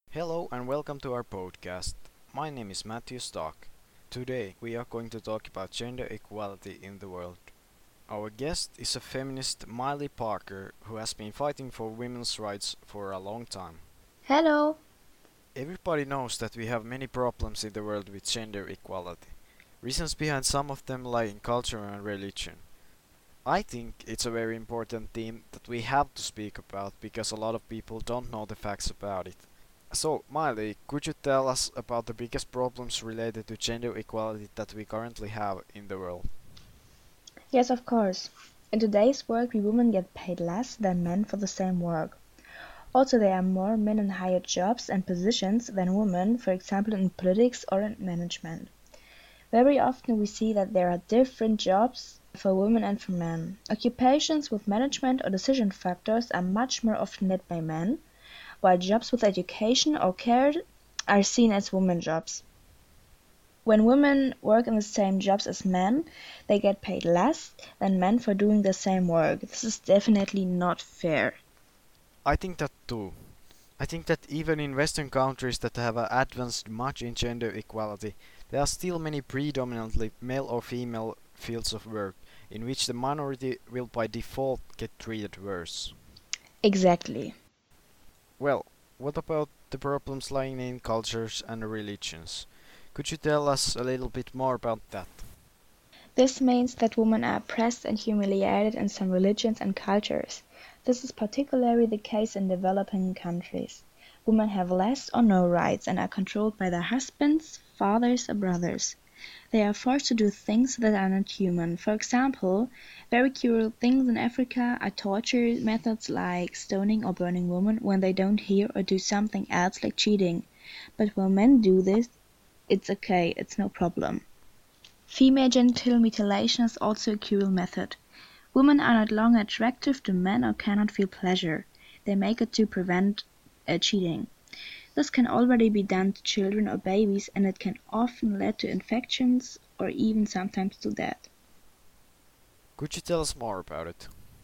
Hello and welcome to our podcast. My name is Matthew Stock. Today we are going to talk about gender equality in the world. Our guest is a feminist Miley Parker who has been fighting for women's rights for a long time. Hello. Everybody knows that we have many problems in the world with gender equality. Reasons behind some of them lie in culture and religion. I think it's a very important theme that we have to speak about because a lot of people don't know the facts about it. So, Miley, could you tell us about the biggest problems related to gender equality that we currently have in the world? Yes, of course. In today's world, we women get paid less than men for the same work. Also, there are more men in higher jobs and positions than women, for example, in politics or in management. Very often, we see that there are different jobs for women and for men. Occupations with management or decision factors are much more often led by men, while jobs with education or care are seen as women jobs. When women work in the same jobs as men, they get paid less than men for doing the same work. This is definitely not fair. I think that too. I think that even in Western countries that have advanced much in gender equality, there are still many predominantly male or female fields of work in which the minority will by default get treated worse. Exactly. Well, what about the problems lying in cultures and religions? Could you tell us a little bit more about that? This means that women are oppressed and humiliated in some religions and cultures. This is particularly the case in developing countries. Women have less or no rights and are controlled by their husbands, fathers, or brothers. They are forced to do things that are not human. For example, very cruel things in Africa are torture methods like stoning or burning women when they don't hear or do something else like cheating. But when men do this, it's okay, it's no problem. Female genital mutilation is also a cruel method. Women are not longer attractive to men or cannot feel pleasure. They make it to prevent cheating. This can already be done to children or babies, and it can often lead to infections or even sometimes to death. Could you tell us more about it?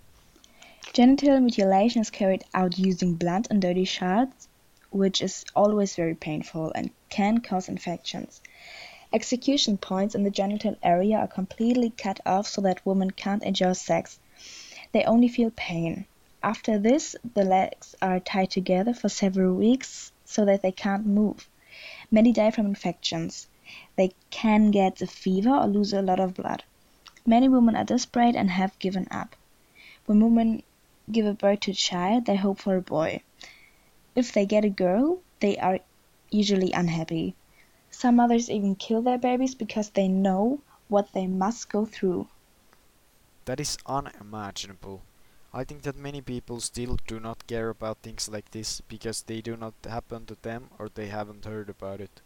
Genital mutilation is carried out using blunt and dirty shards, which is always very painful and can cause infections. Execution points in the genital area are completely cut off so that women can't enjoy sex. They only feel pain. After this, the legs are tied together for several weeks so that they can't move. Many die from infections. They can get a fever or lose a lot of blood. Many women are desperate and have given up. When women give a birth to a child, they hope for a boy. If they get a girl, they are usually unhappy. Some mothers even kill their babies because they know what they must go through. That is unimaginable. I think that many people still do not care about things like this because they do not happen to them or they haven't heard about it.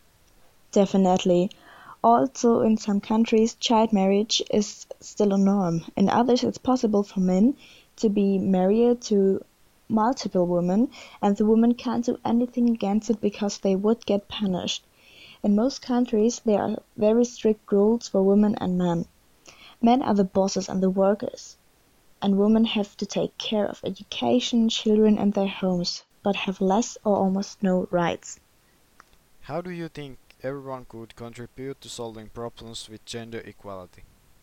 Definitely. Also, in some countries, child marriage is still a norm. In others, it's possible for men to be married to multiple women, and the woman can't do anything against it because they would get punished. In most countries, there are very strict rules for women and men. Men are the bosses and the workers, and women have to take care of education, children, and their homes, but have less or almost no rights. How do you think everyone could contribute to solving problems with gender equality?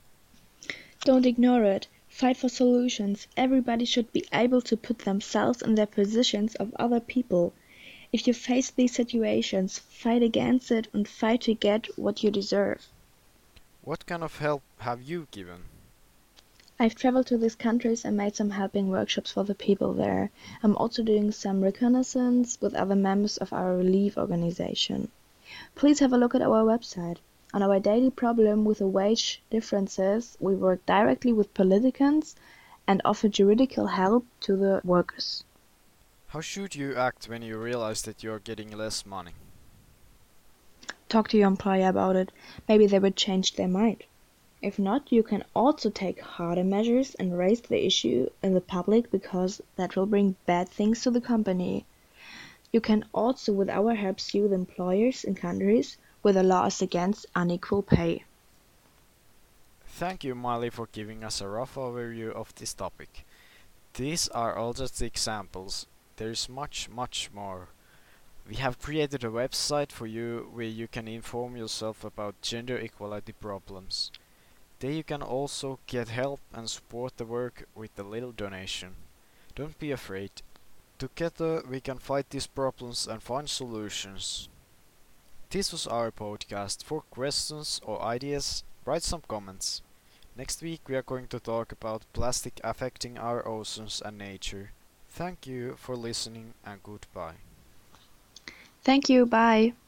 Don't ignore it. Fight for solutions. Everybody should be able to put themselves in the positions of other people. If you face these situations, fight against it and fight to get what you deserve. What kind of help have you given? I've traveled to these countries and made some helping workshops for the people there. I'm also doing some reconnaissance with other members of our relief organization. Please have a look at our website. On our daily problem with the wage differences, we work directly with politicians and offer juridical help to the workers. How should you act when you realize that you are getting less money? Talk to your employer about it. Maybe they will change their mind. If not, you can also take harder measures and raise the issue in the public because that will bring bad things to the company. You can also with our help sue the employers in countries where the law is against unequal pay. Thank you, Miley, for giving us a rough overview of this topic. These are all just examples. There is much, much more. We have created a website for you where you can inform yourself about gender equality problems. There you can also get help and support the work with a little donation. Don't be afraid. Together we can fight these problems and find solutions. This was our podcast. For questions or ideas, write some comments. Next week we are going to talk about plastic affecting our oceans and nature. Thank you for listening and goodbye. Thank you, bye.